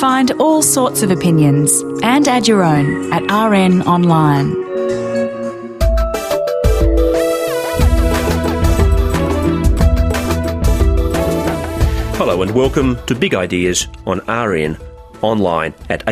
Find all sorts of opinions and add your own at RN Online. Hello and welcome to Big Ideas on RN Online at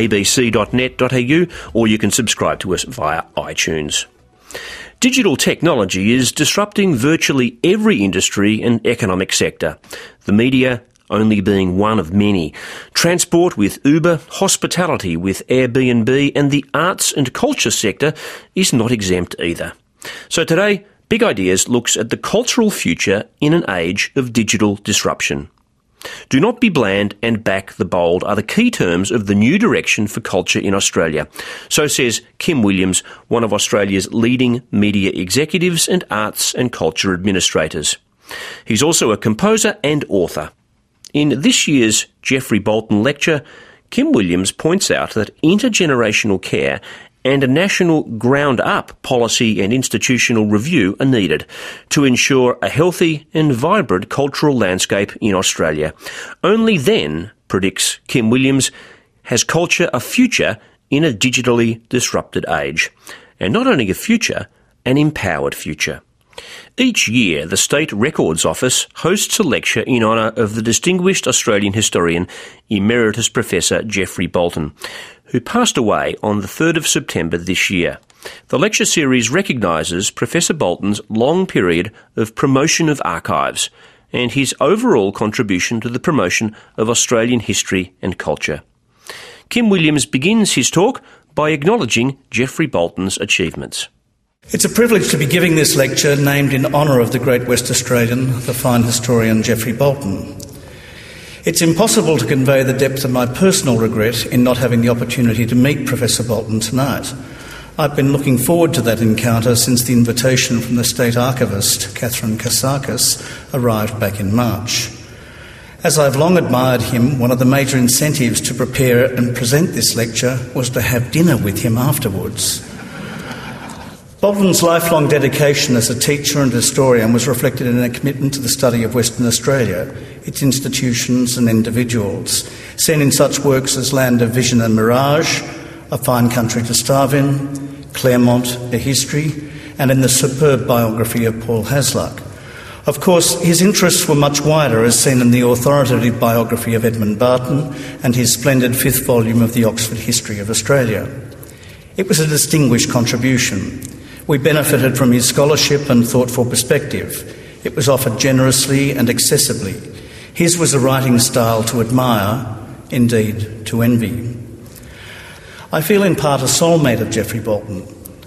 abc.net.au, or you can subscribe to us via iTunes. Digital technology is disrupting virtually every industry and economic sector, the media only being one of many. Transport with Uber, hospitality with Airbnb, and the arts and culture sector is not exempt either. So today, Big Ideas looks at the cultural future in an age of digital disruption. Do not be bland and back the bold are the key terms of the new direction for culture in Australia. So says Kim Williams, one of Australia's leading media executives and arts and culture administrators. He's also a composer and author. In this year's Geoffrey Bolton lecture, Kim Williams points out that intergenerational care and a national ground-up policy and institutional review are needed to ensure a healthy and vibrant cultural landscape in Australia. Only then, predicts Kim Williams, has culture a future in a digitally disrupted age. And not only a future, an empowered future. Each year, the State Records Office hosts a lecture in honour of the distinguished Australian historian, Emeritus Professor Geoffrey Bolton, who passed away on the 3rd of September this year. The lecture series recognises Professor Bolton's long period of promotion of archives and his overall contribution to the promotion of Australian history and culture. Kim Williams begins his talk by acknowledging Geoffrey Bolton's achievements. It's a privilege to be giving this lecture named in honour of the great West Australian, the fine historian Geoffrey Bolton. It's impossible to convey the depth of my personal regret in not having the opportunity to meet Professor Bolton tonight. I've been looking forward to that encounter since the invitation from the State Archivist, Catherine Kasakis, arrived back in March. As I've long admired him, one of the major incentives to prepare and present this lecture was to have dinner with him afterwards. Bolton's lifelong dedication as a teacher and historian was reflected in a commitment to the study of Western Australia, its institutions and individuals, seen in such works as Land of Vision and Mirage, A Fine Country to Starve In, Claremont, A History, and in the superb biography of Paul Hasluck. Of course, his interests were much wider, as seen in the authoritative biography of Edmund Barton and his splendid 5th volume of the Oxford History of Australia. It was a distinguished contribution. We benefited from his scholarship and thoughtful perspective. It was offered generously and accessibly. His was a writing style to admire, indeed to envy. I feel in part a soulmate of Geoffrey Bolton.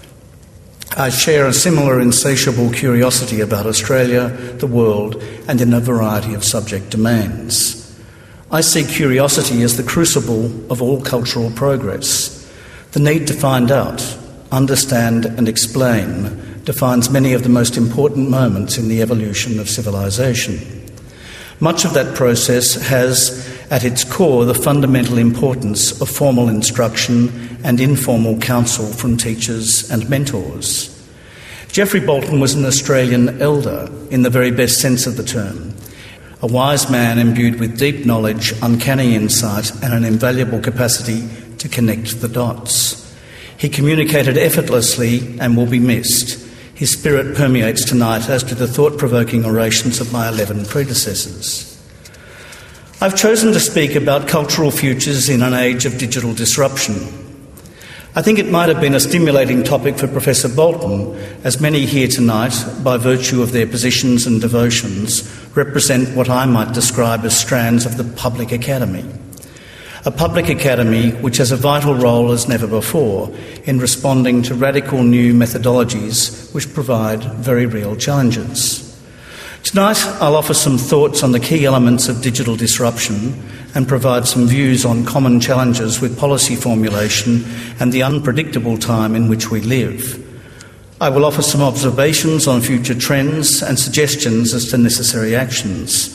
I share a similar insatiable curiosity about Australia, the world, and in a variety of subject domains. I see curiosity as the crucible of all cultural progress. The need to find out, understand and explain defines many of the most important moments in the evolution of civilization. Much of that process has at its core the fundamental importance of formal instruction and informal counsel from teachers and mentors. Geoffrey Bolton was an Australian elder in the very best sense of the term, a wise man imbued with deep knowledge, uncanny insight and an invaluable capacity to connect the dots. He communicated effortlessly and will be missed. His spirit permeates tonight, as do the thought-provoking orations of my 11 predecessors. I've chosen to speak about cultural futures in an age of digital disruption. I think it might have been a stimulating topic for Professor Bolton, as many here tonight, by virtue of their positions and devotions, represent what I might describe as strands of the public academy. A public academy which has a vital role as never before in responding to radical new methodologies which provide very real challenges. Tonight I'll offer some thoughts on the key elements of digital disruption and provide some views on common challenges with policy formulation and the unpredictable time in which we live. I will offer some observations on future trends and suggestions as to necessary actions.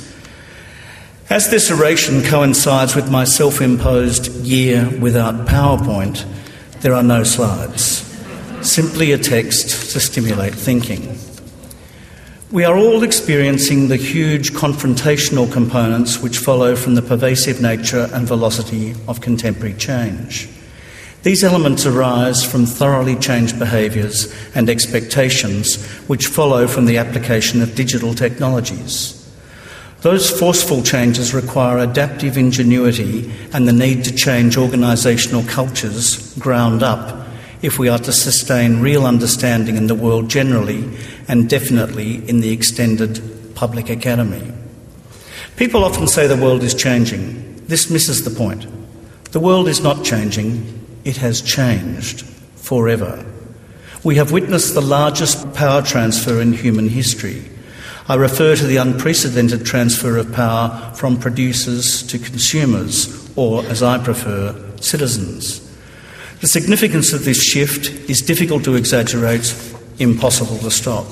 As this oration coincides with my self-imposed year without PowerPoint, there are no slides, simply a text to stimulate thinking. We are all experiencing the huge confrontational components which follow from the pervasive nature and velocity of contemporary change. These elements arise from thoroughly changed behaviours and expectations which follow from the application of digital technologies. Those forceful changes require adaptive ingenuity and the need to change organisational cultures ground up if we are to sustain real understanding in the world generally and definitely in the extended public academy. People often say the world is changing. This misses the point. The world is not changing, it has changed forever. We have witnessed the largest power transfer in human history. I refer to the unprecedented transfer of power from producers to consumers, or, as I prefer, citizens. The significance of this shift is difficult to exaggerate, impossible to stop.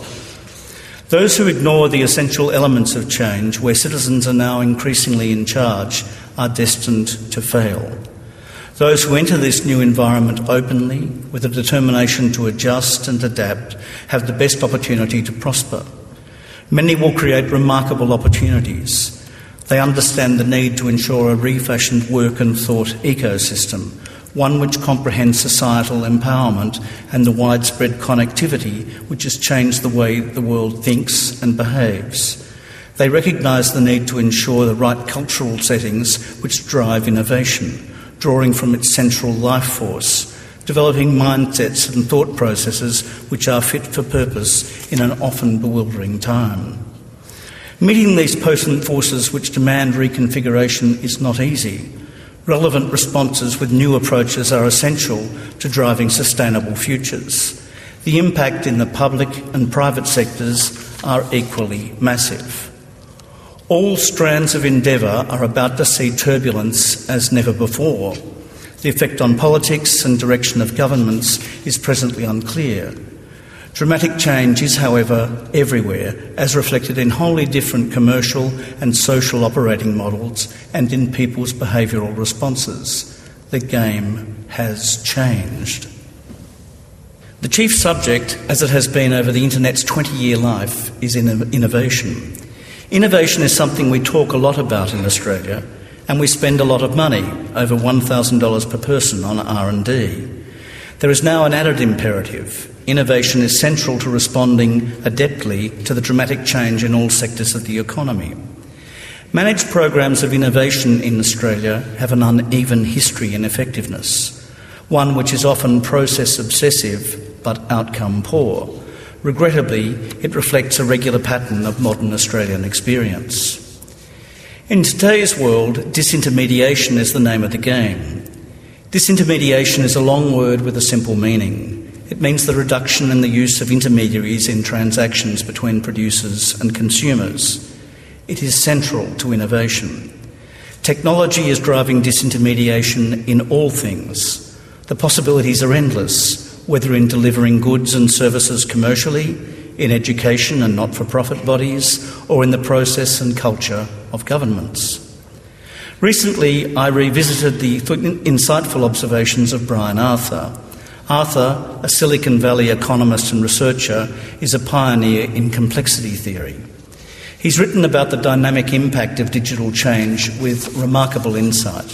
Those who ignore the essential elements of change, where citizens are now increasingly in charge, are destined to fail. Those who enter this new environment openly, with a determination to adjust and adapt, have the best opportunity to prosper. Many will create remarkable opportunities. They understand the need to ensure a refashioned work and thought ecosystem, one which comprehends societal empowerment and the widespread connectivity which has changed the way the world thinks and behaves. They recognise the need to ensure the right cultural settings which drive innovation, drawing from its central life force, developing mindsets and thought processes which are fit for purpose in an often bewildering time. Meeting these potent forces which demand reconfiguration is not easy. Relevant responses with new approaches are essential to driving sustainable futures. The impact in the public and private sectors are equally massive. All strands of endeavour are about to see turbulence as never before. The effect on politics and direction of governments is presently unclear. Dramatic change is, however, everywhere, as reflected in wholly different commercial and social operating models and in people's behavioural responses. The game has changed. The chief subject, as it has been over the Internet's 20-year life, is innovation. Innovation is something we talk a lot about in Australia, and we spend a lot of money, over $1,000 per person, on R&D. There is now an added imperative. Innovation is central to responding adeptly to the dramatic change in all sectors of the economy. Managed programs of innovation in Australia have an uneven history in effectiveness, one which is often process obsessive but outcome poor. Regrettably, it reflects a regular pattern of modern Australian experience. In today's world, disintermediation is the name of the game. Disintermediation is a long word with a simple meaning. It means the reduction in the use of intermediaries in transactions between producers and consumers. It is central to innovation. Technology is driving disintermediation in all things. The possibilities are endless, whether in delivering goods and services commercially, in education and not-for-profit bodies, or in the process and culture of governments. Recently, I revisited the insightful observations of Brian Arthur. Arthur, a Silicon Valley economist and researcher, is a pioneer in complexity theory. He's written about the dynamic impact of digital change with remarkable insight.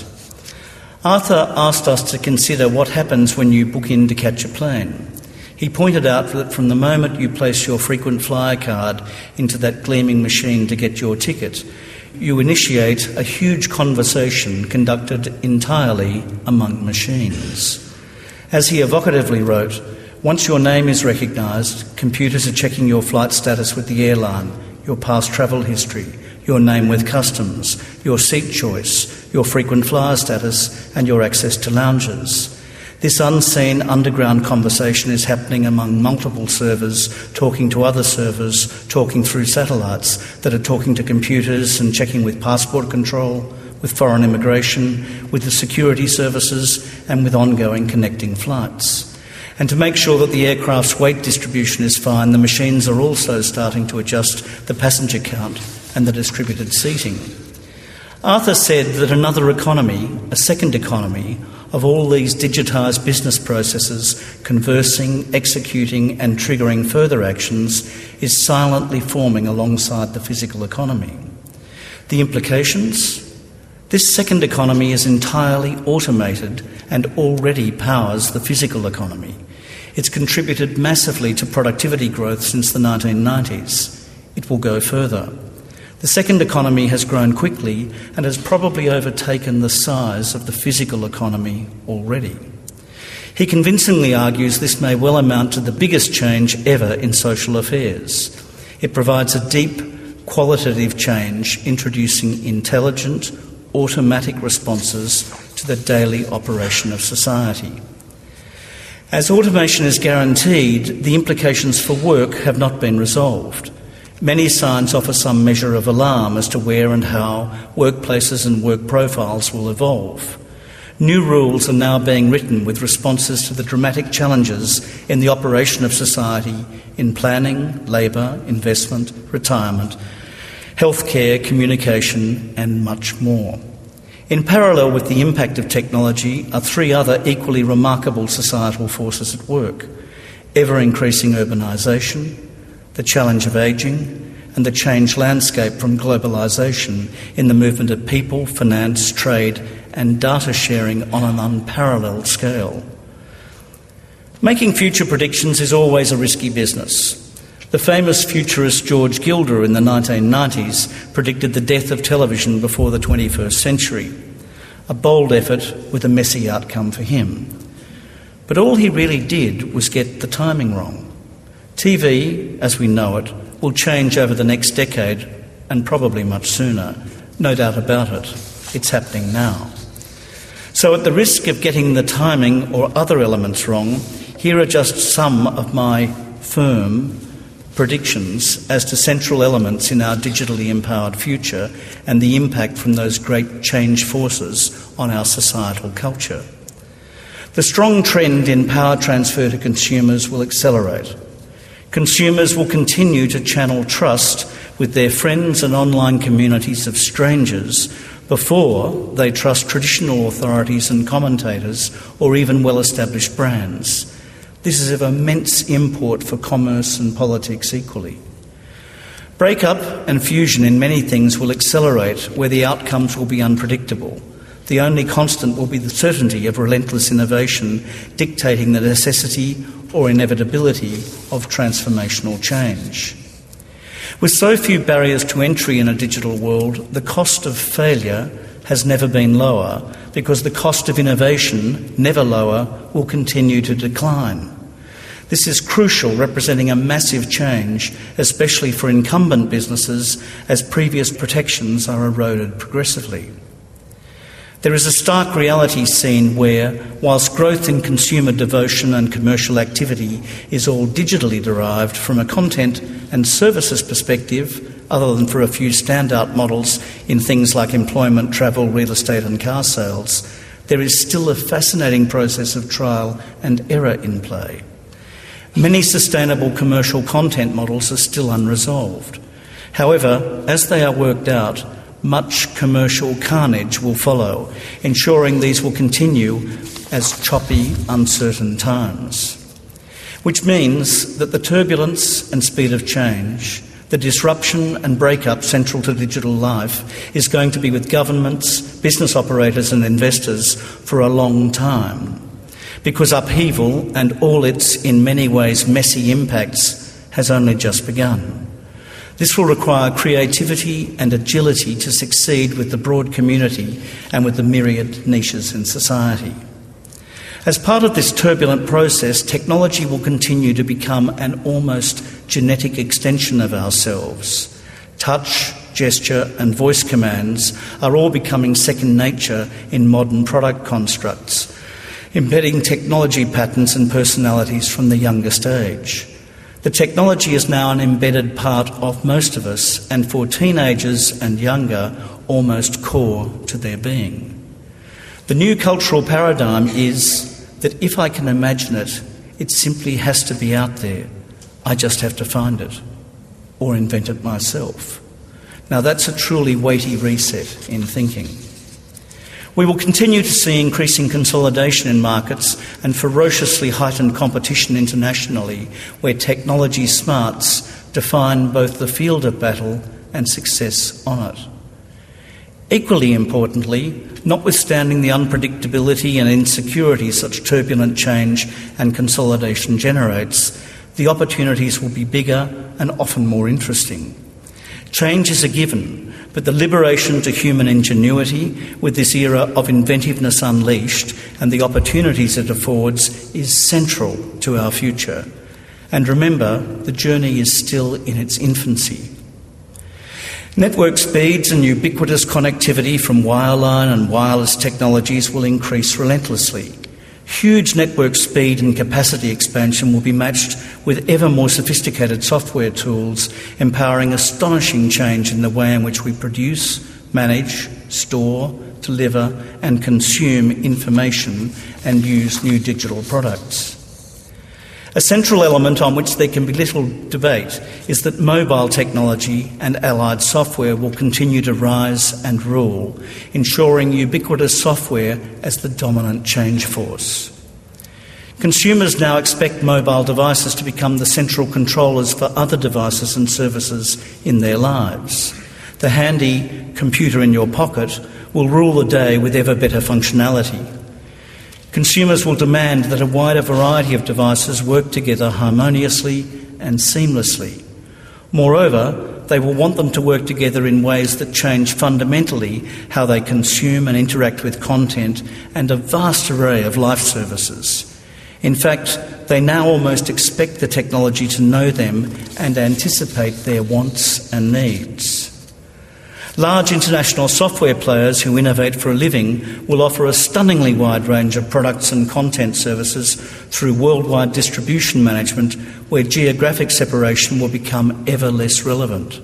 Arthur asked us to consider what happens when you book in to catch a plane. He pointed out that from the moment you place your frequent flyer card into that gleaming machine to get your ticket, you initiate a huge conversation conducted entirely among machines. As he evocatively wrote, once your name is recognised, computers are checking your flight status with the airline, your past travel history, your name with customs, your seat choice, your frequent flyer status, and your access to lounges. This unseen underground conversation is happening among multiple servers, talking to other servers, talking through satellites that are talking to computers and checking with passport control, with foreign immigration, with the security services, and with ongoing connecting flights. And to make sure that the aircraft's weight distribution is fine, the machines are also starting to adjust the passenger count and the distributed seating. Arthur said that another economy, a second economy, of all these digitised business processes conversing, executing and triggering further actions is silently forming alongside the physical economy. The implications? This second economy is entirely automated and already powers the physical economy. It's contributed massively to productivity growth since the 1990s. It will go further. The second economy has grown quickly and has probably overtaken the size of the physical economy already. He convincingly argues this may well amount to the biggest change ever in social affairs. It provides a deep, qualitative change, introducing intelligent, automatic responses to the daily operation of society. As automation is guaranteed, the implications for work have not been resolved. Many signs offer some measure of alarm as to where and how workplaces and work profiles will evolve. New rules are now being written with responses to the dramatic challenges in the operation of society in planning, labour, investment, retirement, healthcare, communication and much more. In parallel with the impact of technology are three other equally remarkable societal forces at work: ever-increasing urbanisation, the challenge of ageing, and the changed landscape from globalisation in the movement of people, finance, trade and data sharing on an unparalleled scale. Making future predictions is always a risky business. The famous futurist George Gilder in the 1990s predicted the death of television before the 21st century. A bold effort with a messy outcome for him. But all he really did was get the timing wrong. TV, as we know it, will change over the next decade and probably much sooner. No doubt about it. It's happening now. So at the risk of getting the timing or other elements wrong, here are just some of my firm predictions as to central elements in our digitally empowered future and the impact from those great change forces on our societal culture. The strong trend in power transfer to consumers will accelerate. Consumers will continue to channel trust with their friends and online communities of strangers before they trust traditional authorities and commentators or even well-established brands. This is of immense import for commerce and politics equally. Breakup and fusion in many things will accelerate where the outcomes will be unpredictable. The only constant will be the certainty of relentless innovation dictating the necessity or inevitability of transformational change. With so few barriers to entry in a digital world, the cost of failure has never been lower because the cost of innovation, never lower, will continue to decline. This is crucial, representing a massive change, especially for incumbent businesses, as previous protections are eroded progressively. There is a stark reality seen where, whilst growth in consumer devotion and commercial activity is all digitally derived from a content and services perspective, other than for a few standout models in things like employment, travel, real estate and car sales, there is still a fascinating process of trial and error in play. Many sustainable commercial content models are still unresolved. However, as they are worked out, much commercial carnage will follow, ensuring these will continue as choppy, uncertain times. Which means that the turbulence and speed of change, the disruption and breakup central to digital life, is going to be with governments, business operators and investors for a long time. Because upheaval and all its, in many ways, messy impacts has only just begun. This will require creativity and agility to succeed with the broad community and with the myriad niches in society. As part of this turbulent process, technology will continue to become an almost genetic extension of ourselves. Touch, gesture and voice commands are all becoming second nature in modern product constructs, embedding technology patterns and personalities from the youngest age. The technology is now an embedded part of most of us, and for teenagers and younger, almost core to their being. The new cultural paradigm is that if I can imagine it, it simply has to be out there. I just have to find it, or invent it myself. Now that's a truly weighty reset in thinking. We will continue to see increasing consolidation in markets and ferociously heightened competition internationally, where technology smarts define both the field of battle and success on it. Equally importantly, notwithstanding the unpredictability and insecurity such turbulent change and consolidation generates, the opportunities will be bigger and often more interesting. Change is a given, but the liberation to human ingenuity with this era of inventiveness unleashed and the opportunities it affords is central to our future. And remember, the journey is still in its infancy. Network speeds and ubiquitous connectivity from wireline and wireless technologies will increase relentlessly. Huge network speed and capacity expansion will be matched with ever more sophisticated software tools, empowering astonishing change in the way in which we produce, manage, store, deliver and consume information and use new digital products. A central element on which there can be little debate is that mobile technology and allied software will continue to rise and rule, ensuring ubiquitous software as the dominant change force. Consumers now expect mobile devices to become the central controllers for other devices and services in their lives. The handy computer in your pocket will rule the day with ever better functionality. Consumers will demand that a wider variety of devices work together harmoniously and seamlessly. Moreover, they will want them to work together in ways that change fundamentally how they consume and interact with content and a vast array of life services. In fact, they now almost expect the technology to know them and anticipate their wants and needs. Large international software players who innovate for a living will offer a stunningly wide range of products and content services through worldwide distribution management, where geographic separation will become ever less relevant.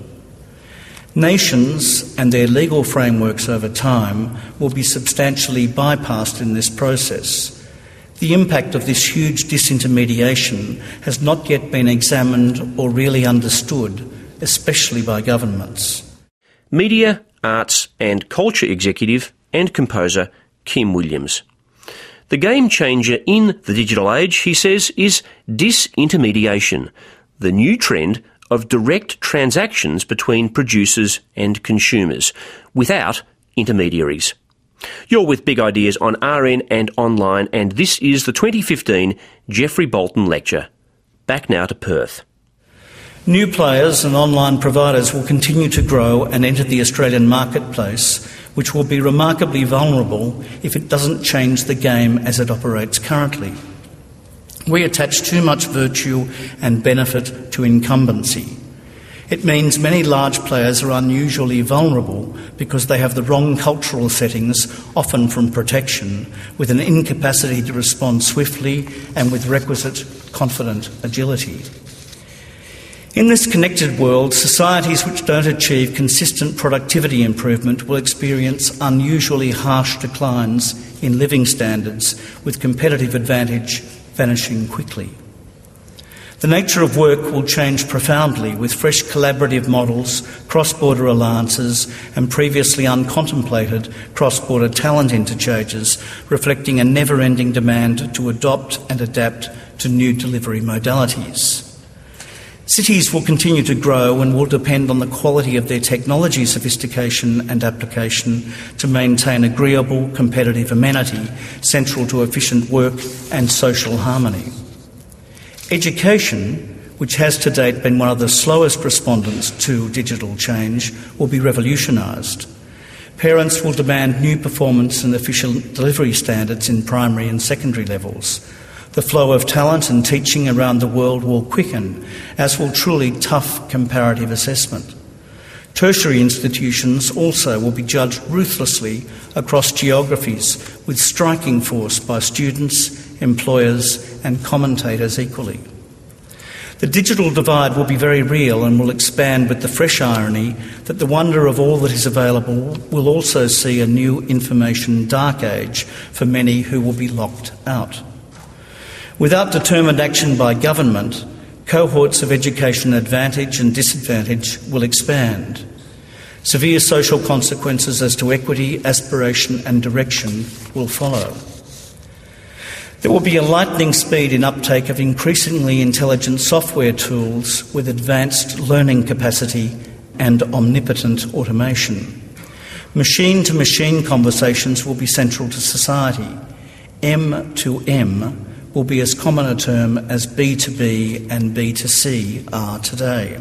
Nations and their legal frameworks over time will be substantially bypassed in this process. The impact of this huge disintermediation has not yet been examined or really understood, especially by governments. Media, arts and culture executive and composer Kim Williams. The game changer in the digital age, he says, is disintermediation, the new trend of direct transactions between producers and consumers, without intermediaries. You're with Big Ideas on RN and online, and this is the 2015 Geoffrey Bolton Lecture. Back now to Perth. New players and online providers will continue to grow and enter the Australian marketplace, which will be remarkably vulnerable if it doesn't change the game as it operates currently. We attach too much virtue and benefit to incumbency. It means many large players are unusually vulnerable because they have the wrong cultural settings, often from protection, with an incapacity to respond swiftly and with requisite confident agility. In this connected world, societies which don't achieve consistent productivity improvement will experience unusually harsh declines in living standards, with competitive advantage vanishing quickly. The nature of work will change profoundly, with fresh collaborative models, cross-border alliances and previously uncontemplated cross-border talent interchanges, reflecting a never-ending demand to adopt and adapt to new delivery modalities. Cities will continue to grow and will depend on the quality of their technology sophistication and application to maintain agreeable, competitive amenity central to efficient work and social harmony. Education, which has to date been one of the slowest respondents to digital change, will be revolutionised. Parents will demand new performance and efficient delivery standards in primary and secondary levels. The flow of talent and teaching around the world will quicken, as will truly tough comparative assessment. Tertiary institutions also will be judged ruthlessly across geographies with striking force by students, employers and commentators equally. The digital divide will be very real and will expand with the fresh irony that the wonder of all that is available will also see a new information dark age for many who will be locked out. Without determined action by government, cohorts of education advantage and disadvantage will expand. Severe social consequences as to equity, aspiration and direction will follow. There will be a lightning speed in uptake of increasingly intelligent software tools with advanced learning capacity and omnipotent automation. Machine-to-machine conversations will be central to society. M2M will be as common a term as B2B and B2C are today.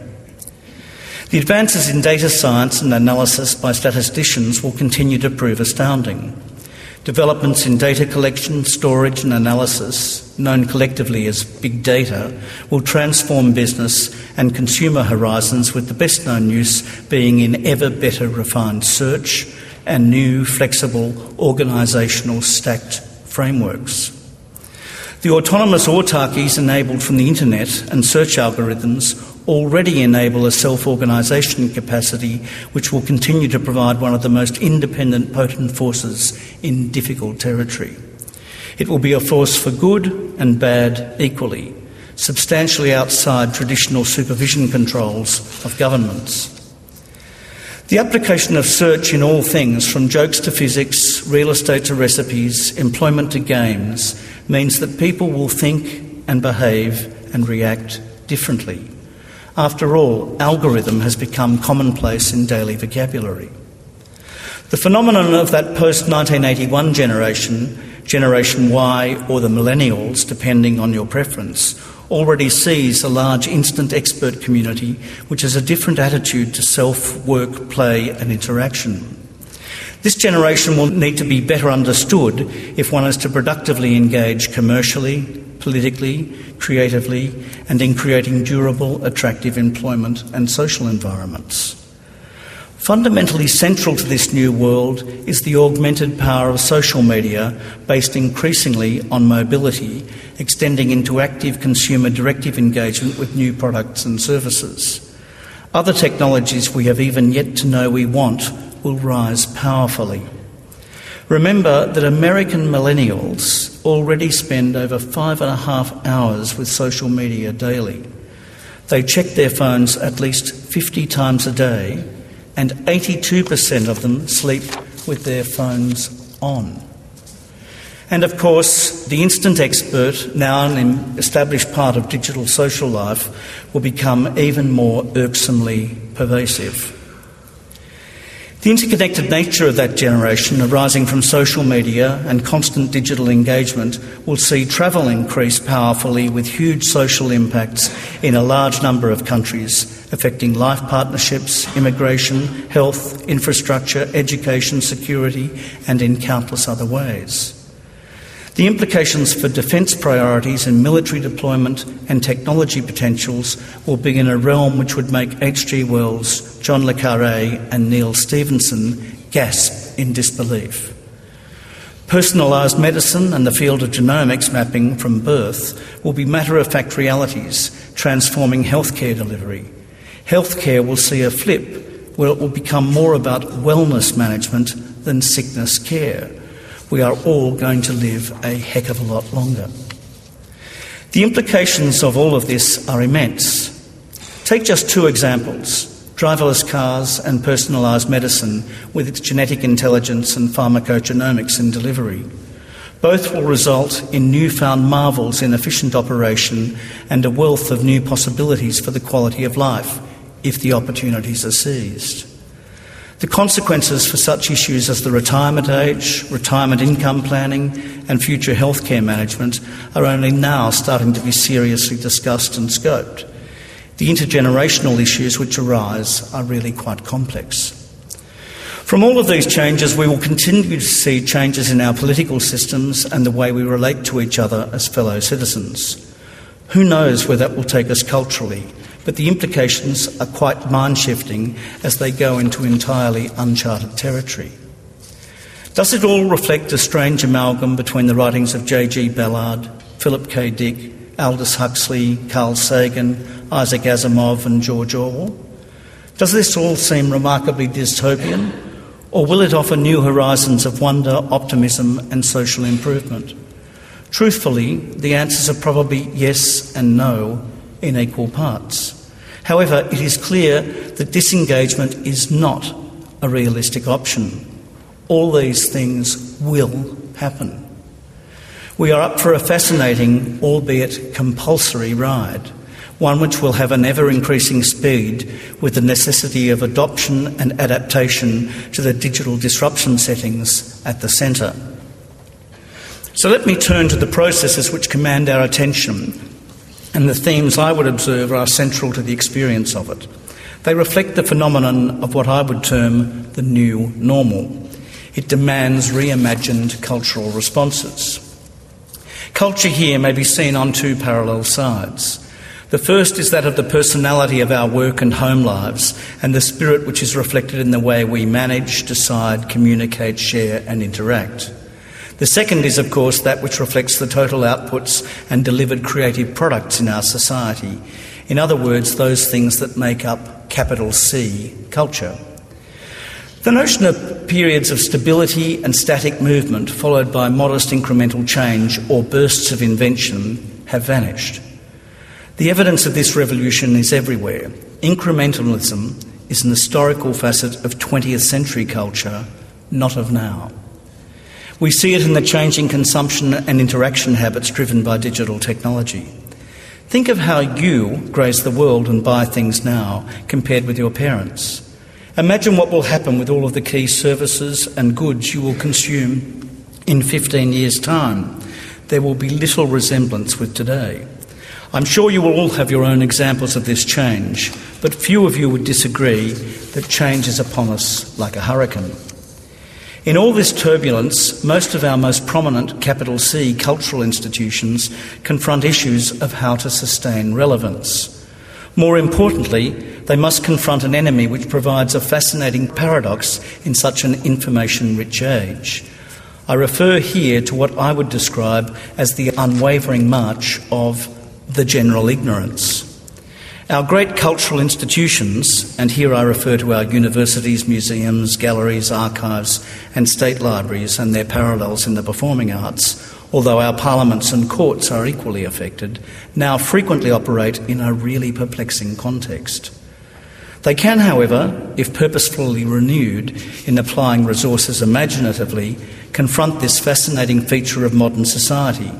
The advances in data science and analysis by statisticians will continue to prove astounding. Developments in data collection, storage and analysis, known collectively as big data, will transform business and consumer horizons, with the best known use being in ever better refined search and new flexible organisational stacked frameworks. The autonomous autarkies enabled from the internet and search algorithms already enable a self-organisation capacity which will continue to provide one of the most independent, potent forces in difficult territory. It will be a force for good and bad equally, substantially outside traditional supervision controls of governments. The application of search in all things, from jokes to physics, real estate to recipes, employment to games, means that people will think and behave and react differently. After all, algorithm has become commonplace in daily vocabulary. The phenomenon of that post-1981 generation, Generation Y or the Millennials, depending on your preference, already sees a large instant expert community which has a different attitude to self, work, play and interaction. This generation will need to be better understood if one is to productively engage commercially, politically, creatively, and in creating durable, attractive employment and social environments. Fundamentally central to this new world is the augmented power of social media, based increasingly on mobility, extending into active consumer directive engagement with new products and services. Other technologies we have even yet to know we want will rise powerfully. Remember that American millennials already spend over 5.5 hours with social media daily. They check their phones at least 50 times a day, and 82% of them sleep with their phones on. And of course, the instant expert, now an established part of digital social life, will become even more irksomely pervasive. The interconnected nature of that generation, arising from social media and constant digital engagement, will see travel increase powerfully, with huge social impacts in a large number of countries, affecting life partnerships, immigration, health, infrastructure, education, security, and in countless other ways. The implications for defence priorities and military deployment and technology potentials will be in a realm which would make H.G. Wells, John le Carré and Neil Stephenson gasp in disbelief. Personalised medicine and the field of genomics mapping from birth will be matter-of-fact realities, transforming healthcare delivery. Healthcare will see a flip, where it will become more about wellness management than sickness care. We are all going to live a heck of a lot longer. The implications of all of this are immense. Take just two examples: driverless cars and personalised medicine with its genetic intelligence and pharmacogenomics in delivery. Both will result in newfound marvels in efficient operation and a wealth of new possibilities for the quality of life, if the opportunities are seized. The consequences for such issues as the retirement age, retirement income planning and future healthcare management are only now starting to be seriously discussed and scoped. The intergenerational issues which arise are really quite complex. From all of these changes, we will continue to see changes in our political systems and the way we relate to each other as fellow citizens. Who knows where that will take us culturally? But the implications are quite mind-shifting as they go into entirely uncharted territory. Does it all reflect a strange amalgam between the writings of J.G. Ballard, Philip K. Dick, Aldous Huxley, Carl Sagan, Isaac Asimov and George Orwell? Does this all seem remarkably dystopian, or will it offer new horizons of wonder, optimism and social improvement? Truthfully, the answers are probably yes and no in equal parts. However, it is clear that disengagement is not a realistic option. All these things will happen. We are up for a fascinating, albeit compulsory, ride, one which will have an ever-increasing speed with the necessity of adoption and adaptation to the digital disruption settings at the centre. So let me turn to the processes which command our attention and the themes I would observe are central to the experience of it. They reflect the phenomenon of what I would term the new normal. It demands reimagined cultural responses. Culture here may be seen on two parallel sides. The first is that of the personality of our work and home lives and the spirit which is reflected in the way we manage, decide, communicate, share and interact. The second is, of course, that which reflects the total outputs and delivered creative products in our society. In other words, those things that make up capital C culture. The notion of periods of stability and static movement followed by modest incremental change or bursts of invention have vanished. The evidence of this revolution is everywhere. Incrementalism is an historical facet of 20th century culture, not of now. We see it in the changing consumption and interaction habits driven by digital technology. Think of how you graze the world and buy things now compared with your parents. Imagine what will happen with all of the key services and goods you will consume in 15 years' time. There will be little resemblance with today. I'm sure you will all have your own examples of this change, but few of you would disagree that change is upon us like a hurricane. In all this turbulence, most of our most prominent capital C cultural institutions confront issues of how to sustain relevance. More importantly, they must confront an enemy which provides a fascinating paradox in such an information-rich age. I refer here to what I would describe as the unwavering march of the general ignorance. Our great cultural institutions, and here I refer to our universities, museums, galleries, archives and state libraries and their parallels in the performing arts, although our parliaments and courts are equally affected, now frequently operate in a really perplexing context. They can, however, if purposefully renewed in applying resources imaginatively, confront this fascinating feature of modern society.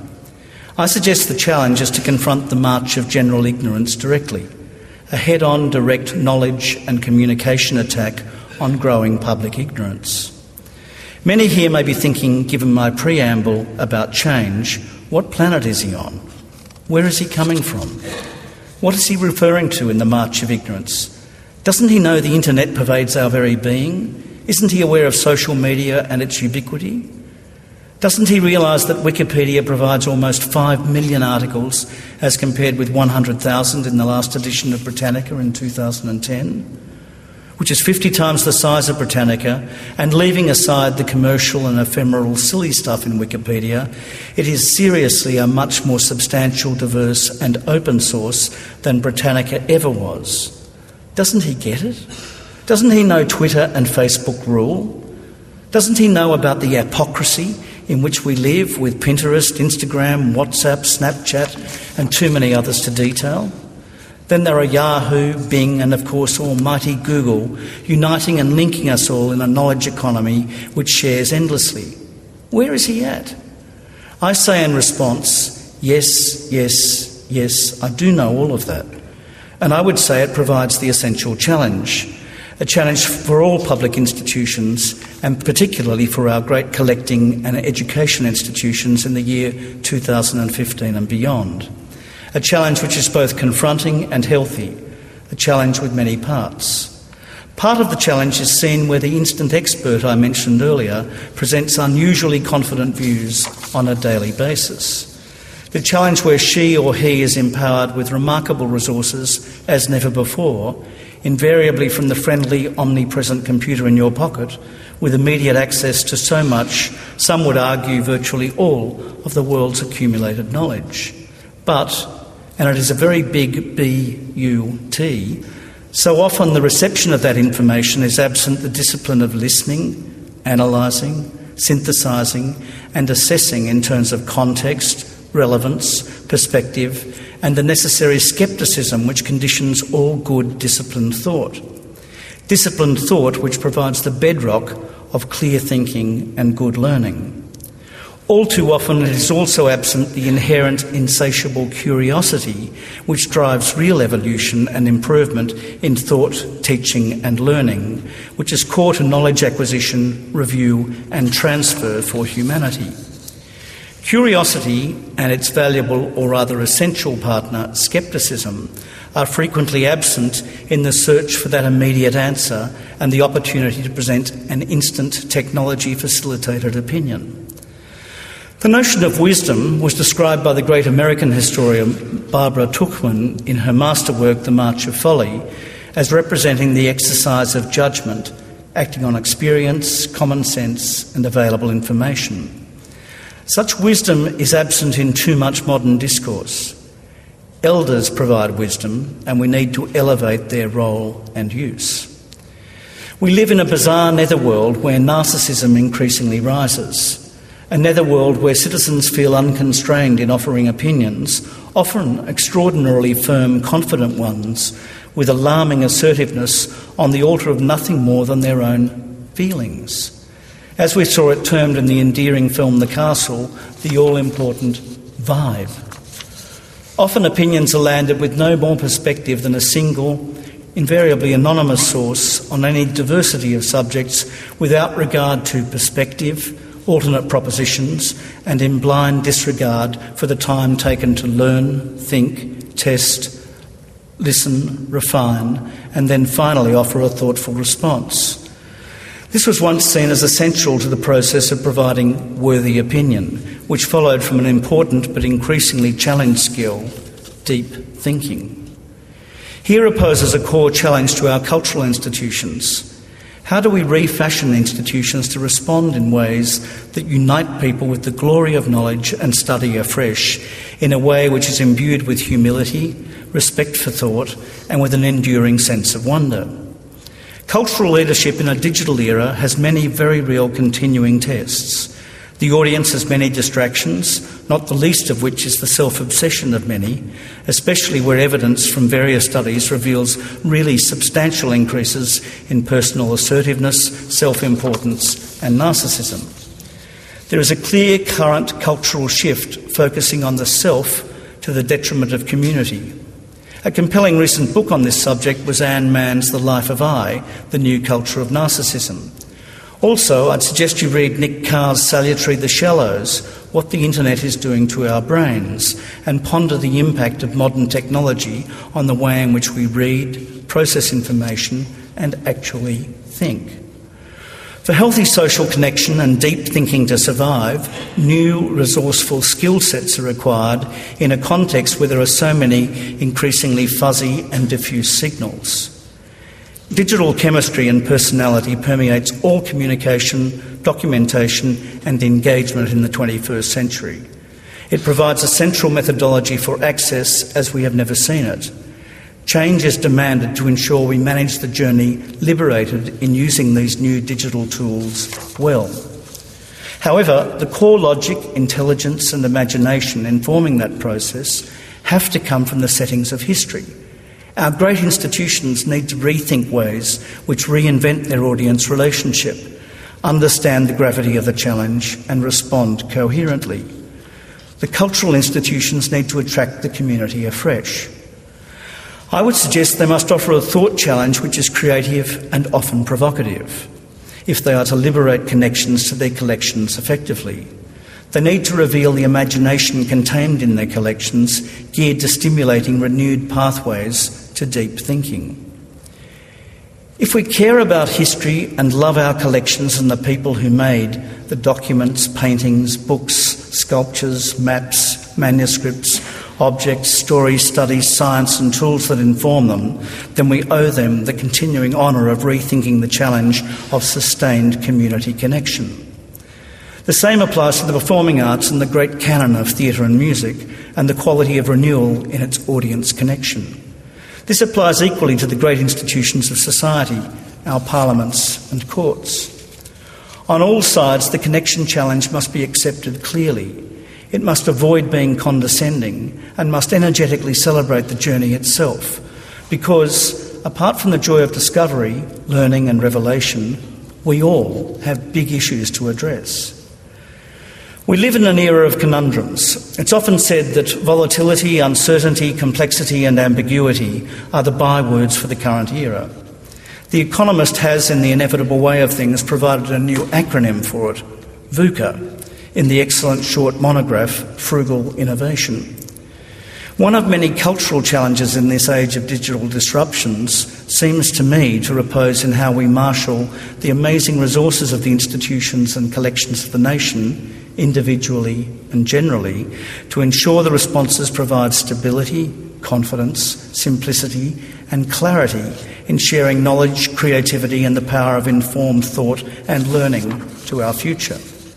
I suggest the challenge is to confront the march of general ignorance directly, a head-on direct knowledge and communication attack on growing public ignorance. Many here may be thinking, given my preamble about change, what planet is he on? Where is he coming from? What is he referring to in the march of ignorance? Doesn't he know the internet pervades our very being? Isn't he aware of social media and its ubiquity? Doesn't he realise that Wikipedia provides almost 5 million articles as compared with 100,000 in the last edition of Britannica in 2010, which is 50 times the size of Britannica, and leaving aside the commercial and ephemeral silly stuff in Wikipedia, it is seriously a much more substantial, diverse and open source than Britannica ever was. Doesn't he get it? Doesn't he know Twitter and Facebook rule? Doesn't he know about the hypocrisy in which we live with Pinterest, Instagram, WhatsApp, Snapchat and too many others to detail? Then there are Yahoo, Bing and of course almighty Google, uniting and linking us all in a knowledge economy which shares endlessly. Where is he at? I say in response, yes, yes, yes, I do know all of that. And I would say it provides the essential challenge, a challenge for all public institutions and particularly for our great collecting and education institutions in the year 2015 and beyond. A challenge which is both confronting and healthy, a challenge with many parts. Part of the challenge is seen where the instant expert I mentioned earlier presents unusually confident views on a daily basis. The challenge where she or he is empowered with remarkable resources as never before, invariably from the friendly, omnipresent computer in your pocket, with immediate access to so much, some would argue virtually all, of the world's accumulated knowledge. But, and it is a very big B-U-T, so often the reception of that information is absent the discipline of listening, analysing, synthesising and assessing in terms of context, relevance, perspective and the necessary scepticism which conditions all good disciplined thought. disciplined thought which provides the bedrock of clear thinking and good learning. All too often it is also absent the inherent insatiable curiosity which drives real evolution and improvement in thought, teaching and learning, which is core to knowledge acquisition, review and transfer for humanity. Curiosity and its valuable or rather essential partner, scepticism, are frequently absent in the search for that immediate answer and the opportunity to present an instant technology-facilitated opinion. The notion of wisdom was described by the great American historian Barbara Tuchman in her masterwork, The March of Folly, as representing the exercise of judgment, acting on experience, common sense and available information. Such wisdom is absent in too much modern discourse. Elders provide wisdom, and we need to elevate their role and use. We live in a bizarre netherworld where narcissism increasingly rises. A netherworld where citizens feel unconstrained in offering opinions, often extraordinarily firm, confident ones, with alarming assertiveness on the altar of nothing more than their own feelings. As we saw it termed in the endearing film The Castle, the all-important vibe. Often opinions are landed with no more perspective than a single, invariably anonymous source on any diversity of subjects without regard to perspective, alternate propositions, and in blind disregard for the time taken to learn, think, test, listen, refine, and then finally offer a thoughtful response. This was once seen as essential to the process of providing worthy opinion, which followed from an important but increasingly challenged skill, deep thinking. Here opposes a core challenge to our cultural institutions. How do we refashion institutions to respond in ways that unite people with the glory of knowledge and study afresh in a way which is imbued with humility, respect for thought, and with an enduring sense of wonder? Cultural leadership in a digital era has many very real continuing tests. The audience has many distractions, not the least of which is the self-obsession of many, especially where evidence from various studies reveals really substantial increases in personal assertiveness, self-importance and narcissism. There is a clear current cultural shift focusing on the self to the detriment of community. A compelling recent book on this subject was Anne Mann's The Life of I, The New Culture of Narcissism. Also, I'd suggest you read Nick Carr's salutary The Shallows, What the Internet is Doing to Our Brains, and ponder the impact of modern technology on the way in which we read, process information, and actually think. For healthy social connection and deep thinking to survive, new resourceful skill sets are required in a context where there are so many increasingly fuzzy and diffuse signals. Digital chemistry and personality permeates all communication, documentation and engagement in the 21st century. It provides a central methodology for access as we have never seen it. Change is demanded to ensure we manage the journey liberated in using these new digital tools well. However, the core logic, intelligence and imagination informing that process have to come from the settings of history. Our great institutions need to rethink ways which reinvent their audience relationship, understand the gravity of the challenge and respond coherently. The cultural institutions need to attract the community afresh. I would suggest they must offer a thought challenge which is creative and often provocative, if they are to liberate connections to their collections effectively. They need to reveal the imagination contained in their collections, geared to stimulating renewed pathways to deep thinking. If we care about history and love our collections and the people who made the documents, paintings, books, sculptures, maps, manuscripts, objects, stories, studies, science and tools that inform them, then we owe them the continuing honour of rethinking the challenge of sustained community connection. The same applies to the performing arts and the great canon of theatre and music and the quality of renewal in its audience connection. This applies equally to the great institutions of society, our parliaments and courts. On all sides, the connection challenge must be accepted clearly. It must avoid being condescending and must energetically celebrate the journey itself, because apart from the joy of discovery, learning and revelation, we all have big issues to address. We live in an era of conundrums. It's often said that volatility, uncertainty, complexity and ambiguity are the bywords for the current era. The Economist has, in the inevitable way of things, provided a new acronym for it, VUCA, in the excellent short monograph, Frugal Innovation. One of many cultural challenges in this age of digital disruptions seems to me to repose in how we marshal the amazing resources of the institutions and collections of the nation, individually and generally, to ensure the responses provide stability, confidence, simplicity and clarity in sharing knowledge, creativity and the power of informed thought and learning to our future.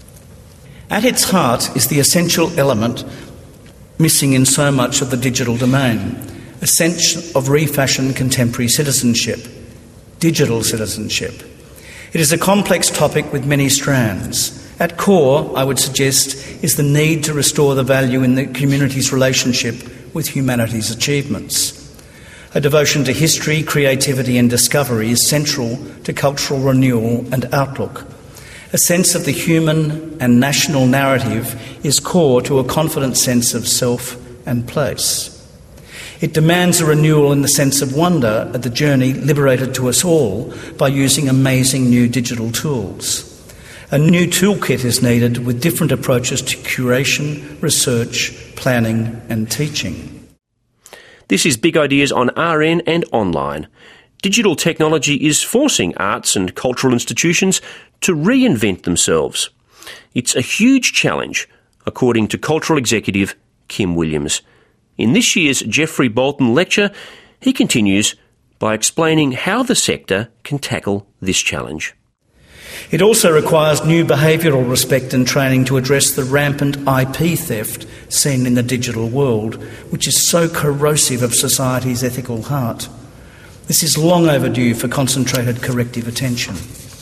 At its heart is the essential element missing in so much of the digital domain, a sense of refashioned contemporary citizenship, digital citizenship. It is a complex topic with many strands. At core, I would suggest, is the need to restore the value in the community's relationship with humanity's achievements. A devotion to history, creativity and discovery is central to cultural renewal and outlook. A sense of the human and national narrative is core to a confident sense of self and place. It demands a renewal in the sense of wonder at the journey liberated to us all by using amazing new digital tools. A new toolkit is needed with different approaches to curation, research, planning and teaching. This is Big Ideas on RN and online. Digital technology is forcing arts and cultural institutions to reinvent themselves. It's a huge challenge, according to cultural executive Kim Williams. In this year's Geoffrey Bolton lecture, he continues by explaining how the sector can tackle this challenge. It also requires new behavioural respect and training to address the rampant IP theft seen in the digital world, which is so corrosive of society's ethical heart. This is long overdue for concentrated corrective attention.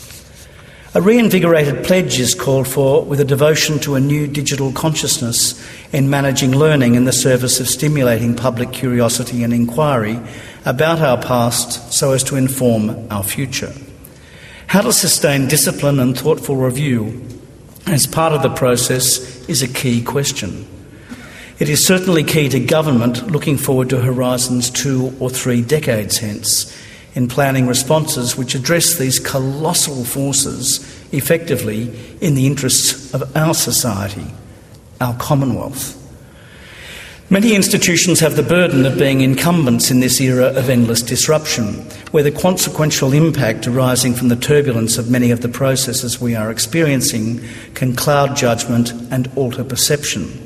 A reinvigorated pledge is called for with a devotion to a new digital consciousness in managing learning in the service of stimulating public curiosity and inquiry about our past so as to inform our future. How to sustain discipline and thoughtful review as part of the process is a key question. It is certainly key to government looking forward to horizons 2 or 3 decades hence in planning responses which address these colossal forces effectively in the interests of our society, our Commonwealth. Many institutions have the burden of being incumbents in this era of endless disruption, where the consequential impact arising from the turbulence of many of the processes we are experiencing can cloud judgment and alter perception.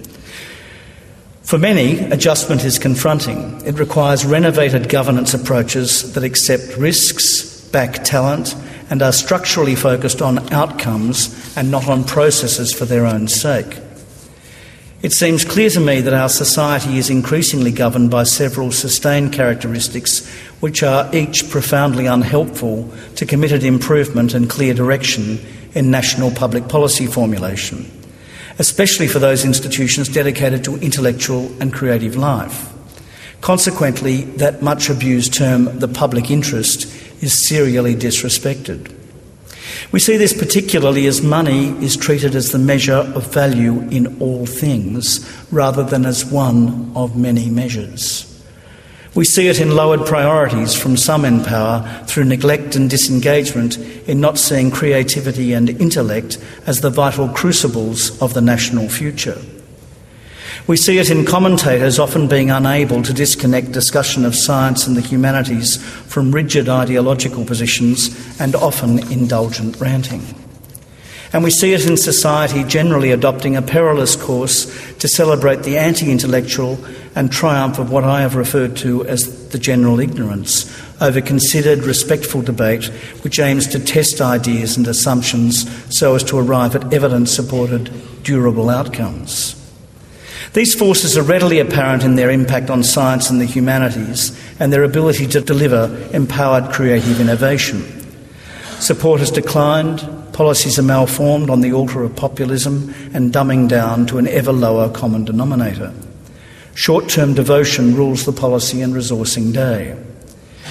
For many, adjustment is confronting. It requires renovated governance approaches that accept risks, back talent, and are structurally focused on outcomes and not on processes for their own sake. It seems clear to me that our society is increasingly governed by several sustained characteristics which are each profoundly unhelpful to committed improvement and clear direction in national public policy formulation, especially for those institutions dedicated to intellectual and creative life. Consequently, that much abused term, the public interest, is serially disrespected. We see this particularly as money is treated as the measure of value in all things, rather than as one of many measures. We see it in lowered priorities from some in power through neglect and disengagement in not seeing creativity and intellect as the vital crucibles of the national future. We see it in commentators often being unable to disconnect discussion of science and the humanities from rigid ideological positions and often indulgent ranting. And we see it in society generally adopting a perilous course to celebrate the anti-intellectual and triumph of what I have referred to as the general ignorance over considered, respectful debate which aims to test ideas and assumptions so as to arrive at evidence-supported, durable outcomes. These forces are readily apparent in their impact on science and the humanities and their ability to deliver empowered creative innovation. Support has declined, policies are malformed on the altar of populism and dumbing down to an ever lower common denominator. Short-term devotion rules the policy and resourcing day.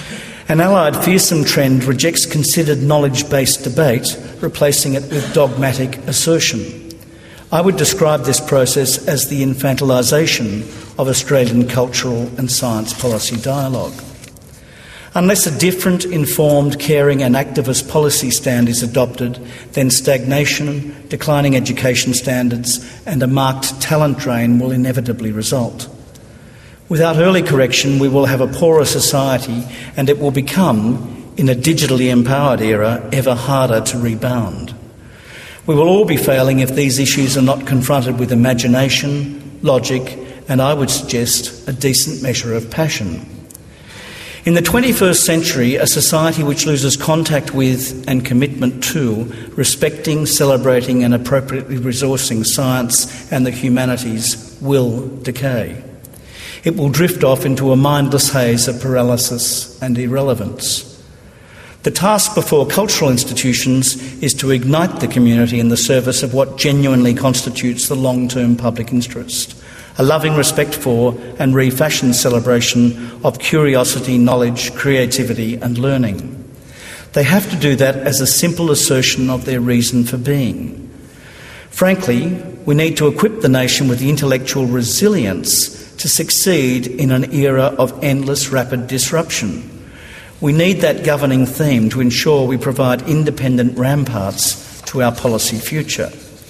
An allied fearsome trend rejects considered knowledge-based debate, replacing it with dogmatic assertion. I would describe this process as the infantilisation of Australian cultural and science policy dialogue. Unless a different, informed, caring and activist policy stand is adopted, then stagnation, declining education standards and a marked talent drain will inevitably result. Without early correction, we will have a poorer society and it will become, in a digitally empowered era, ever harder to rebound. We will all be failing if these issues are not confronted with imagination, logic and, I would suggest, a decent measure of passion. In the 21st century, a society which loses contact with and commitment to respecting, celebrating and appropriately resourcing science and the humanities will decay. It will drift off into a mindless haze of paralysis and irrelevance. The task before cultural institutions is to ignite the community in the service of what genuinely constitutes the long-term public interest, a loving respect for and refashioned celebration of curiosity, knowledge, creativity and learning. They have to do that as a simple assertion of their reason for being. Frankly, we need to equip the nation with the intellectual resilience to succeed in an era of endless rapid disruption. We need that governing theme to ensure we provide independent ramparts to our policy future.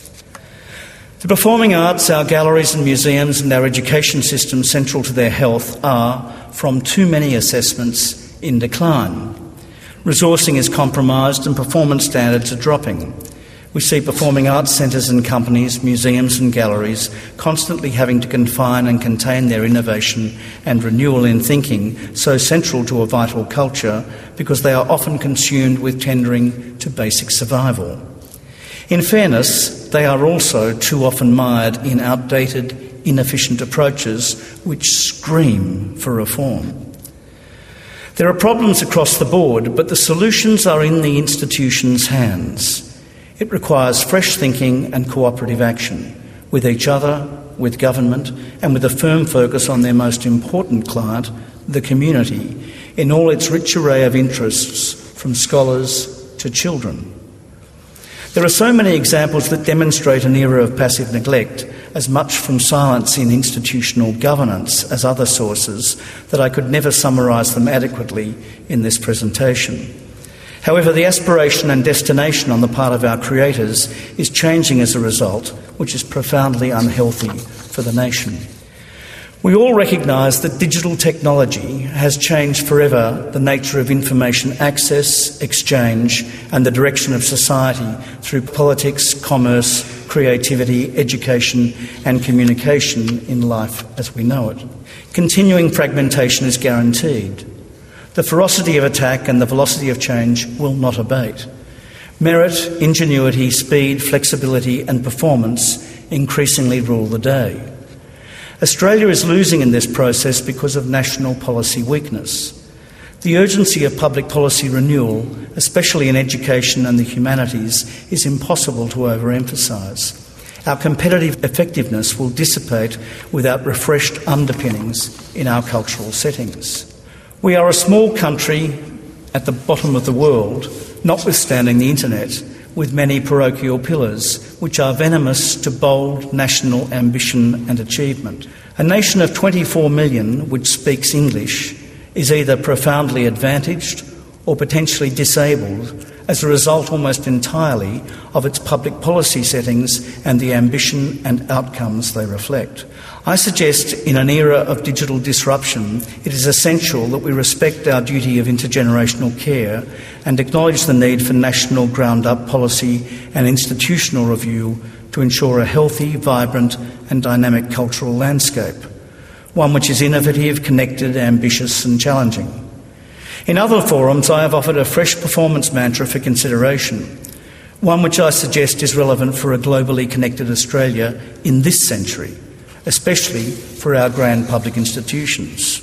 The performing arts, our galleries and museums and our education system central to their health are, from too many assessments, in decline. Resourcing is compromised and performance standards are dropping. We see performing arts centres and companies, museums and galleries constantly having to confine and contain their innovation and renewal in thinking so central to a vital culture because they are often consumed with tendering to basic survival. In fairness, they are also too often mired in outdated, inefficient approaches which scream for reform. There are problems across the board, but the solutions are in the institution's hands. It requires fresh thinking and cooperative action, with each other, with government, and with a firm focus on their most important client, the community, in all its rich array of interests, from scholars to children. There are so many examples that demonstrate an era of passive neglect, as much from silence in institutional governance as other sources, that I could never summarise them adequately in this presentation. However, the aspiration and destination on the part of our creators is changing as a result, which is profoundly unhealthy for the nation. We all recognise that digital technology has changed forever the nature of information access, exchange, and the direction of society through politics, commerce, creativity, education, and communication in life as we know it. Continuing fragmentation is guaranteed. The ferocity of attack and the velocity of change will not abate. Merit, ingenuity, speed, flexibility and performance increasingly rule the day. Australia is losing in this process because of national policy weakness. The urgency of public policy renewal, especially in education and the humanities, is impossible to overemphasise. Our competitive effectiveness will dissipate without refreshed underpinnings in our cultural settings. We are a small country at the bottom of the world, notwithstanding the internet, with many parochial pillars, which are venomous to bold national ambition and achievement. A nation of 24 million which speaks English is either profoundly advantaged or potentially disabled as a result almost entirely of its public policy settings and the ambition and outcomes they reflect. I suggest in an era of digital disruption, it is essential that we respect our duty of intergenerational care and acknowledge the need for national ground-up policy and institutional review to ensure a healthy, vibrant and dynamic cultural landscape, one which is innovative, connected, ambitious and challenging. In other forums, I have offered a fresh performance mantra for consideration, one which I suggest is relevant for a globally connected Australia in this century, especially for our grand public institutions.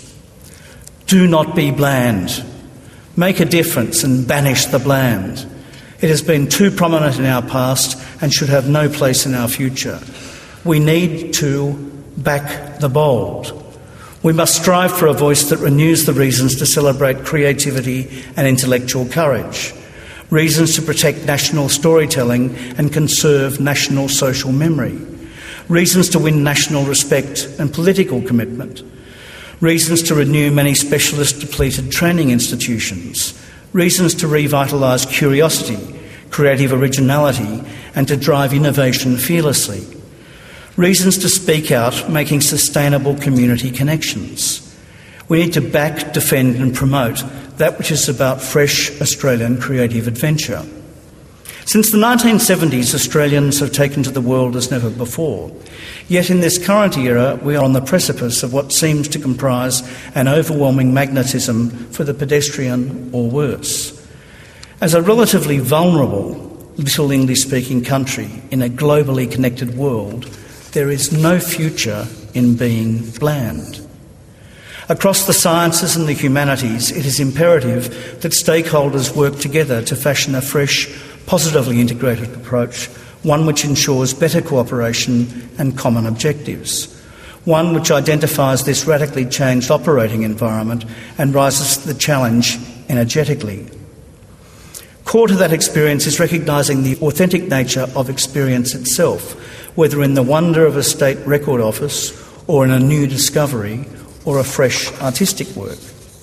Do not be bland. Make a difference and banish the bland. It has been too prominent in our past and should have no place in our future. We need to back the bold. We must strive for a voice that renews the reasons to celebrate creativity and intellectual courage, reasons to protect national storytelling and conserve national social memory, reasons to win national respect and political commitment, reasons to renew many specialist depleted training institutions, reasons to revitalise curiosity, creative originality, and to drive innovation fearlessly, reasons to speak out, making sustainable community connections. We need to back, defend and promote that which is about fresh Australian creative adventure. Since the 1970s, Australians have taken to the world as never before. Yet in this current era, we are on the precipice of what seems to comprise an overwhelming magnetism for the pedestrian or worse. As a relatively vulnerable, little English-speaking country in a globally connected world, there is no future in being bland. Across the sciences and the humanities, it is imperative that stakeholders work together to fashion a fresh, positively integrated approach, one which ensures better cooperation and common objectives, one which identifies this radically changed operating environment and rises to the challenge energetically. Core to that experience is recognising the authentic nature of experience itself, whether in the wonder of a state record office or in a new discovery or a fresh artistic work.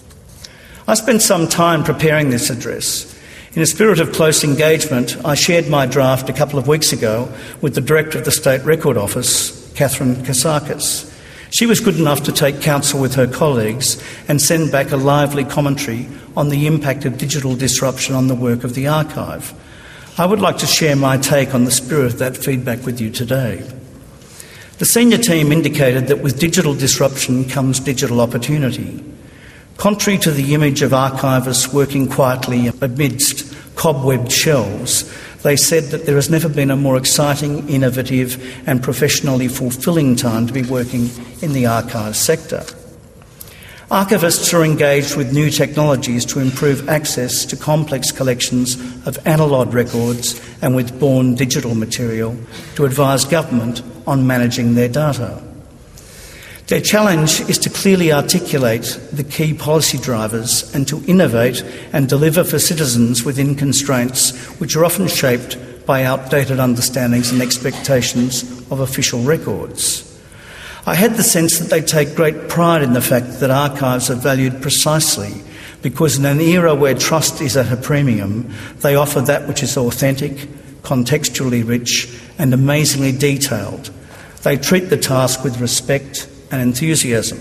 I spent some time preparing this address. In a spirit of close engagement, I shared my draft a couple of weeks ago with the Director of the State Record Office, Catherine Kasakis. She was good enough to take counsel with her colleagues and send back a lively commentary on the impact of digital disruption on the work of the archive. I would like to share my take on the spirit of that feedback with you today. The senior team indicated that with digital disruption comes digital opportunity. Contrary to the image of archivists working quietly amidst cobwebbed shelves, they said that there has never been a more exciting, innovative and professionally fulfilling time to be working in the archives sector. Archivists are engaged with new technologies to improve access to complex collections of analogue records and with born digital material to advise government on managing their data. Their challenge is to clearly articulate the key policy drivers and to innovate and deliver for citizens within constraints which are often shaped by outdated understandings and expectations of official records. I had the sense that they take great pride in the fact that archives are valued precisely because in an era where trust is at a premium, they offer that which is authentic, contextually rich and amazingly detailed. They treat the task with respect and enthusiasm.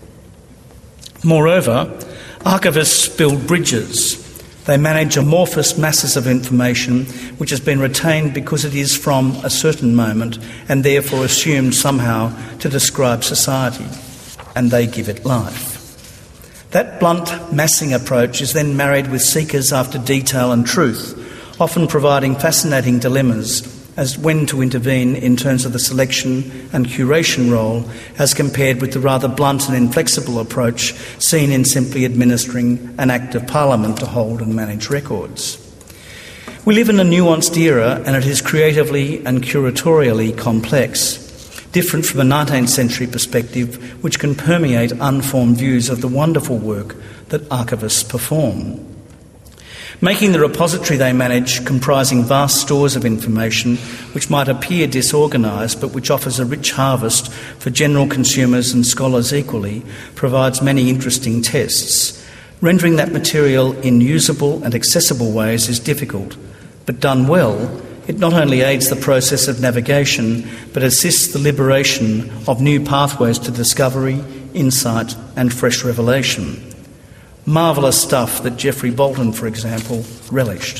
Moreover, archivists build bridges. They manage amorphous masses of information which has been retained because it is from a certain moment and therefore assumed somehow to describe society, and they give it life. That blunt massing approach is then married with seekers after detail and truth, often providing fascinating dilemmas as when to intervene in terms of the selection and curation role as compared with the rather blunt and inflexible approach seen in simply administering an Act of Parliament to hold and manage records. We live in a nuanced era and it is creatively and curatorially complex, different from a 19th century perspective which can permeate unformed views of the wonderful work that archivists perform. Making the repository they manage comprising vast stores of information which might appear disorganised but which offers a rich harvest for general consumers and scholars equally provides many interesting tests. Rendering that material in usable and accessible ways is difficult, but done well, it not only aids the process of navigation but assists the liberation of new pathways to discovery, insight and fresh revelation. Marvellous stuff that Geoffrey Bolton, for example, relished.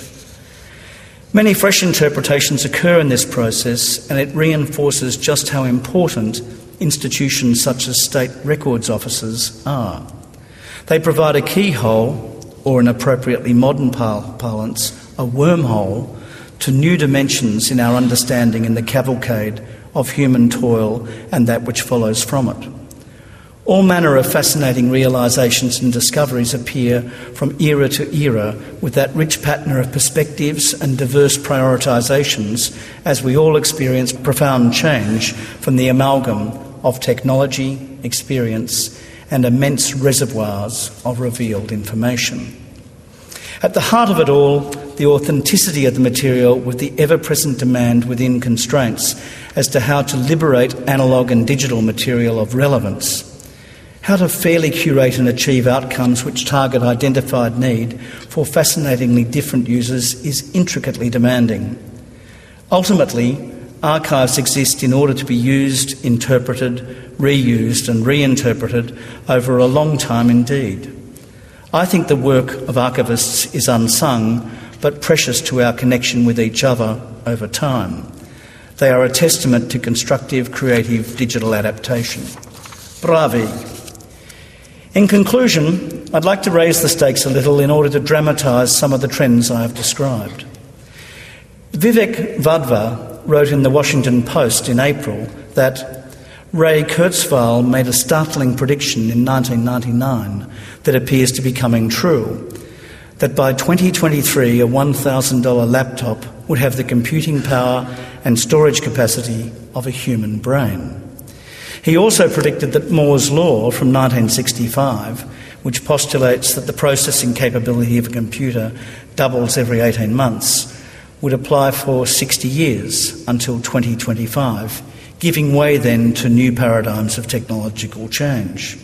Many fresh interpretations occur in this process and it reinforces just how important institutions such as state records offices are. They provide a keyhole, or in appropriately modern parlance, a wormhole to new dimensions in our understanding in the cavalcade of human toil and that which follows from it. All manner of fascinating realisations and discoveries appear from era to era with that rich pattern of perspectives and diverse prioritisations as we all experience profound change from the amalgam of technology, experience and immense reservoirs of revealed information. At the heart of it all, the authenticity of the material with the ever-present demand within constraints as to how to liberate analogue and digital material of relevance, how to fairly curate and achieve outcomes which target identified need for fascinatingly different users is intricately demanding. Ultimately, archives exist in order to be used, interpreted, reused and reinterpreted over a long time indeed. I think the work of archivists is unsung, but precious to our connection with each other over time. They are a testament to constructive, creative digital adaptation. Bravi! In conclusion, I'd like to raise the stakes a little in order to dramatise some of the trends I have described. Vivek Vadva wrote in the Washington Post in April that Ray Kurzweil made a startling prediction in 1999 that appears to be coming true, that by 2023 a $1,000 laptop would have the computing power and storage capacity of a human brain. He also predicted that Moore's Law from 1965, which postulates that the processing capability of a computer doubles every 18 months, would apply for 60 years until 2025, giving way then to new paradigms of technological change.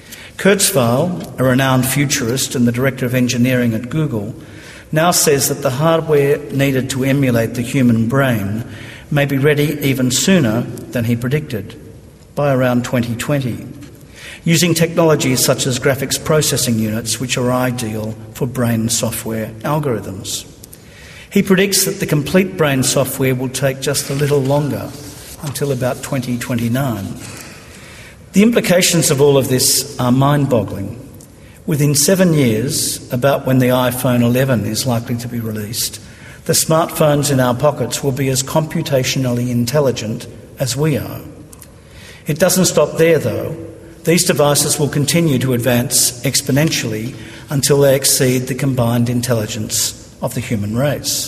Kurzweil, a renowned futurist and the director of engineering at Google, now says that the hardware needed to emulate the human brain may be ready even sooner than he predicted, by around 2020, using technologies such as graphics processing units, which are ideal for brain software algorithms. He predicts that the complete brain software will take just a little longer, until about 2029. The implications of all of this are mind-boggling. Within 7 years, about when the iPhone 11 is likely to be released, the smartphones in our pockets will be as computationally intelligent as we are. It doesn't stop there, though. These devices will continue to advance exponentially until they exceed the combined intelligence of the human race.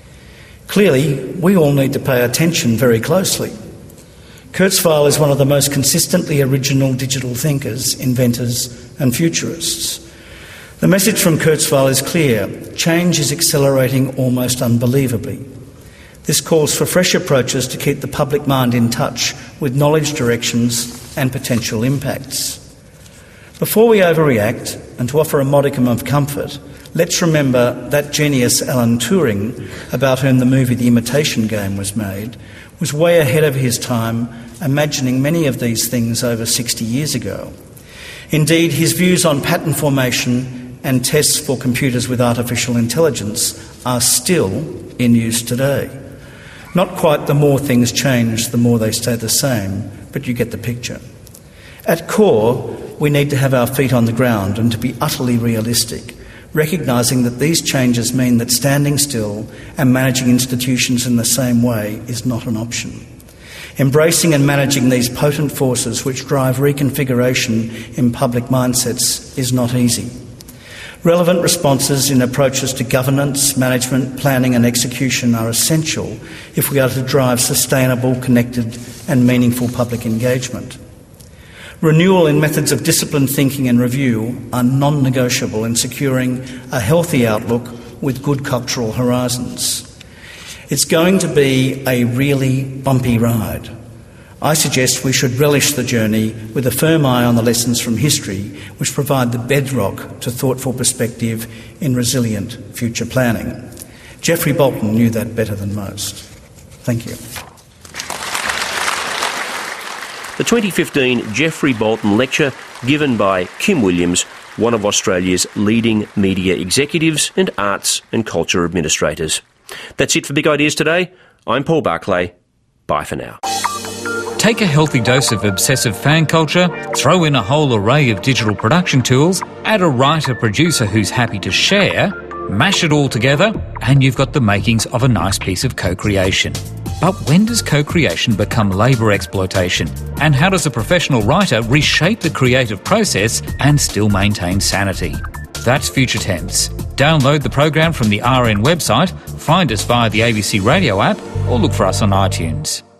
Clearly, we all need to pay attention very closely. Kurzweil is one of the most consistently original digital thinkers, inventors and futurists. The message from Kurzweil is clear. Change is accelerating almost unbelievably. This calls for fresh approaches to keep the public mind in touch with knowledge directions and potential impacts. Before we overreact, and to offer a modicum of comfort, let's remember that genius Alan Turing, about whom the movie The Imitation Game was made, was way ahead of his time, imagining many of these things over 60 years ago. Indeed, his views on pattern formation and tests for computers with artificial intelligence are still in use today. Not quite the more things change, the more they stay the same, but you get the picture. At core, we need to have our feet on the ground and to be utterly realistic, recognising that these changes mean that standing still and managing institutions in the same way is not an option. Embracing and managing these potent forces which drive reconfiguration in public mindsets is not easy. Relevant responses in approaches to governance, management, planning and execution are essential if we are to drive sustainable, connected and meaningful public engagement. Renewal in methods of disciplined thinking and review are non-negotiable in securing a healthy outlook with good cultural horizons. It's going to be a really bumpy ride. I suggest we should relish the journey with a firm eye on the lessons from history which provide the bedrock to thoughtful perspective in resilient future planning. Geoffrey Bolton knew that better than most. Thank you. The 2015 Geoffrey Bolton Lecture given by Kim Williams, one of Australia's leading media executives and arts and culture administrators. That's it for Big Ideas today. I'm Paul Barclay. Bye for now. Take a healthy dose of obsessive fan culture, throw in a whole array of digital production tools, add a writer-producer who's happy to share, mash it all together, and you've got the makings of a nice piece of co-creation. But when does co-creation become labour exploitation? And how does a professional writer reshape the creative process and still maintain sanity? That's Future Tense. Download the program from the RN website, find us via the ABC Radio app, or look for us on iTunes.